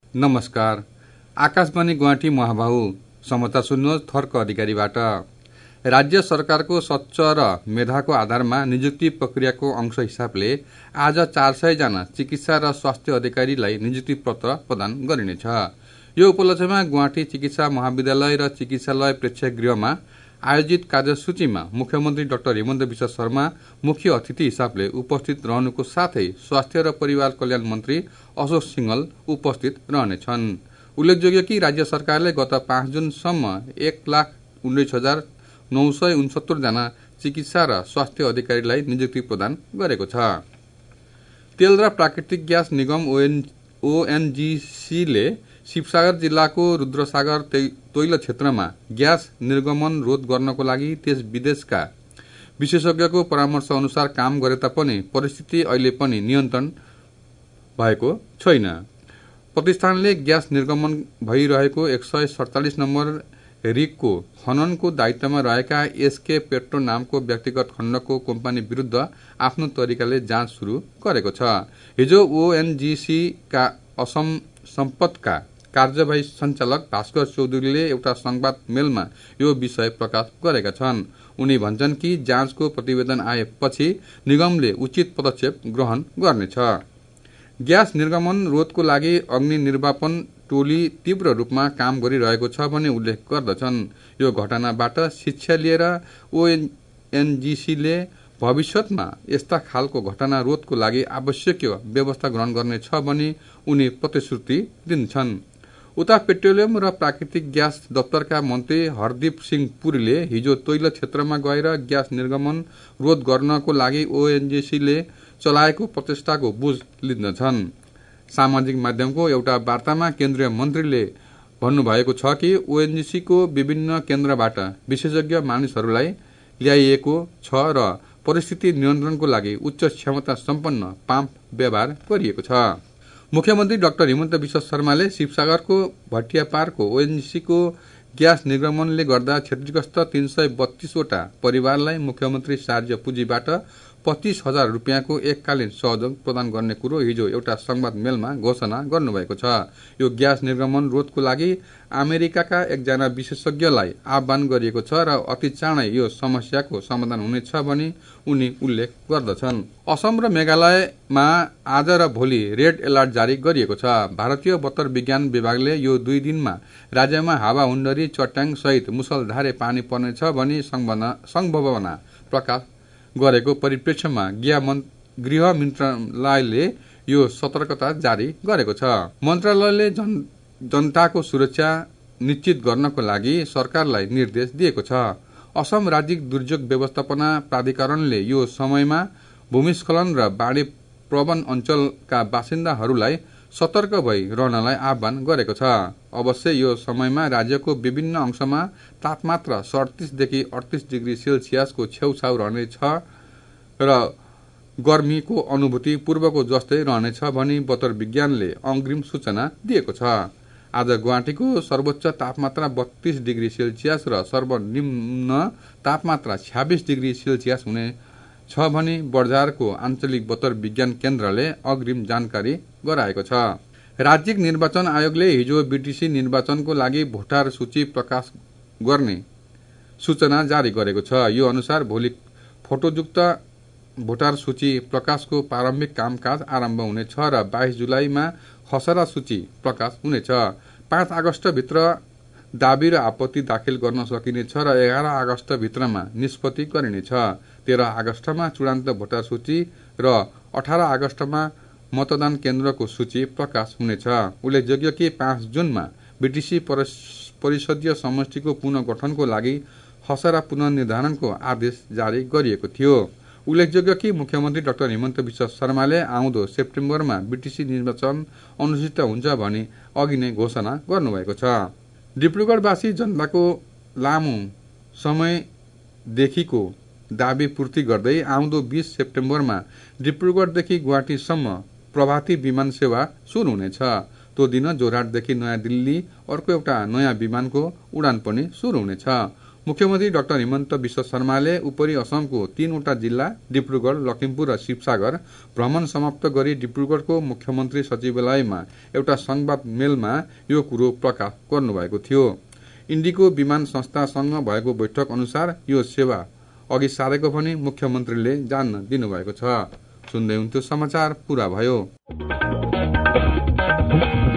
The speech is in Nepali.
नमस्कार। आकाशवाणी गुवाहाटी महाबाहु समाचार सुन्नुहोस् थर्क अधिकारीबाट। राज्य सरकारको स्वच्छ र मेधाको आधारमा नियुक्ति प्रक्रियाको अंश हिसाबले आज 400 जना चिकित्सा र स्वास्थ्य अधिकारीलाई नियुक्ति पत्र प्रदान गरिनेछ। यो उपलक्ष्यमा गुवाहाटी चिकित्सा महाविद्यालय र चिकित्सालय प्रेक्षागृहमा आयोजित कार्यसूचीमा मुख्यमन्त्री डाक्टर हिमन्त विश्व शर्मा मुख्य अतिथि हिसाबले उपस्थित रहनुको साथै स्वास्थ्य र परिवार कल्याण मन्त्री अशोक सिंघल उपस्थित रहनेछन्। उल्लेखयोग्य कि राज्य सरकारले गत 5 जुनसम्म 1,19,969 जना चिकित्सा र स्वास्थ्य अधिकारीलाई नियुक्ति प्रदान गरेको छ। तेल र प्राकृतिक ग्यास निगम ओएनजीसीले शिवसागर जिल्लाको रुद्रसागर तैल क्षेत्रमा ग्यास निर्गमन रोध गर्नको लागि देश विदेशका विशेषज्ञको परामर्श अनुसार काम गरे तापनि परिस्थिति अहिले पनि नियन्त्रण भएको छैन। प्रतिष्ठानले ग्यास निर्गमन भइरहेको 147 नम्बर रिगको खननको दायित्वमा रहेका एसके पेट्रो नामको व्यक्तिगत खण्डको कम्पनी विरुद्ध आफ्नो तरिकाले जाँच सुरु गरेको छ। हिजो ओएनजीसी का असम सम्पदका कार्यवाही सञ्चालक भास्कर चौधरीले एउटा संवाद मेलमा यो विषय प्रकाश गरेका छन्। उनी भन्छन् कि जाँचको प्रतिवेदन आएपछि निगमले उचित पदक्षेप ग्रहण गर्नेछ। ग्यास निर्गमन रोधको लागि अग्नि निर्वापन टोली तीव्र रूपमा काम गरिरहेको छ भन्ने उल्लेख गर्दछन्। यो घटनाबाट शिक्षा लिएर ओएनजीसीले भविष्यमा यस्ता खालको घटना रोधको लागि आवश्यक व्यवस्था ग्रहण गर्नेछ भनी उनी प्रतिश्रुति दिन्छन्। उता पेट्रोलियम र प्राकृतिक ग्यास दफ्तरका मन्त्री हरदीप सिंह पुरीले हिजो तैल क्षेत्रमा गएर ग्यास निर्गमन रोध गर्नको लागि ओएनजीसीले चलाएको प्रचेष्टाको बुझ लिन्छन्। सामाजिक माध्यमको एउटा वार्तामा केन्द्रीय मन्त्रीले भन्नुभएको छ कि ओएनजीसीको विभिन्न केन्द्रबाट विशेषज्ञ मानिसहरूलाई ल्याइएको छ र परिस्थिति नियन्त्रणको लागि उच्च क्षमता सम्पन्न पम्प व्यवहार गरिएको छ। मुख्यमन्त्री डाक्टर हिमन्त विश्व शर्माले शिवसागरको भटियापारको ओएनजीसीको ग्यास निर्गमनले गर्दा क्षतिग्रस्त 332 वटा परिवारलाई मुख्यमन्त्री साहाय्य पुँजीबाट 25,000 रुपियाँको एककालीन सहयोग प्रदान गर्ने कुरो हिजो एउटा संवाद मेलमा घोषणा गर्नुभएको छ। यो ग्यास निर्गमन रोधको लागि अमेरिकाका एकजना विशेषज्ञलाई आह्वान गरिएको छ र अति चाँडै यो समस्याको समाधान हुनेछ भनी उनी उल्लेख गर्दछन्। असम र मेघालयमा आज र भोलि रेड अलर्ट जारी गरिएको छ। भारतीय बतर विज्ञान विभागले यो 2 दिनमा राज्यमा हावाहुण्डरी चट्याङ सहित मुसलधारे पानी पर्नेछ भनी सम्भावना प्रकाश गरेको परिप्रेक्ष्यमा गृह मन्त्रालयले यो सतर्कता जारी गरेको छ। मन्त्रालयले जनताको सुरक्षा निश्चित गर्नको लागि सरकारलाई निर्देश दिएको छ। असम राज्य दुर्योग व्यवस्थापना प्राधिकरणले यो समयमा भूमिस्खलन र बाढी प्रवण अञ्चलका बासिन्दाहरूलाई सतर्क भई रहनलाई आह्वान गरेको छ। अवश्य यो समयमा राज्यको विभिन्न अंशमा तापमात्रा 37 देखि 38 डिग्री सेल्सियसको छेउछाउ रहनेछ र गर्मीको अनुभूति पूर्वको जस्तै रहनेछ भनी बतर विज्ञानले अग्रिम सूचना दिएको छ। आज गुवाहाटीको सर्वोच्च तापमात्रा 32 डिग्री सेल्सियस र सर्वनिम्न तापमात्रा 26 डिग्री सेल्सियस हुने छ भनी बर्जारको आञ्चलिक बतर विज्ञान केन्द्रले अग्रिम जानकारी गराएको छ। राज्य निर्वाचन आयोगले हिजो बीटीसी निर्वाचनको लागि भोटर सूची प्रकाश गर्ने सूचना जारी गरेको छ। यो अनुसार भोलि फोटोयुक्त भोटर सूची प्रकाशको प्रारम्भिक कामकाज आरम्भ हुनेछ र 22 जुलाईमा खसरा सूची प्रकाश हुनेछ। 5 अगस्त भित्र दाबी र आपत्ति दाखिल गर्न सकिनेछ र 11 अगस्त भित्रमा निष्पत्ति गरिनेछ। 13 अगस्तमा चूडान्त भोटर सूची र 18 अगस्तमा मतदान केन्द्रको सूची प्रकाश हुनेछ। उल्लेखयोग्य कि 5 जुनमा बीटीसी परिषदीय समष्टिको पुनर्गठनको लागि खसरा पुनर्निर्धारणको आदेश जारी गरिएको थियो। उल्लेखयोग्य कि मुख्यमन्त्री डाक्टर हिमन्त विश्व शर्माले आउँदो सेप्टेम्बरमा बीटीसी निर्वाचन अनुष्ठित हुन्छ भनी अघि नै घोषणा गर्नुभएको छ। डिब्रुगढवासी जनताको लामो समयदेखिको दाबी पूर्ति गर्दै आउँदो 20 सेप्टेम्बरमा डिब्रुगढदेखि गुवाहाटीसम्म प्रभाती विमान सेवा सुरु हुनेछ। त्यो दिन जोरहाटदेखि नयाँ दिल्ली अर्को एउटा नयाँ विमानको उडान पनि सुरु हुनेछ। मुख्यमन्त्री डाक्टर हिमन्त विश्व शर्माले उपरी असमको 3वटा जिल्ला डिब्रुगढ़, लखिमपुर र शिवसागर भ्रमण समाप्त गरी डिब्रुगढ़को मुख्यमन्त्री सचिवालयमा एउटा संवाद मेलमा यो कुरो प्रकाश गर्नुभएको थियो। इन्डिगो विमान संस्थासँग भएको बैठक अनुसार यो सेवा अघि सारेको पनि मुख्यमन्त्रीले जान्न दिनुभएको छ। सुन्दै हुन्थ्यो समाचार पूरा भयो।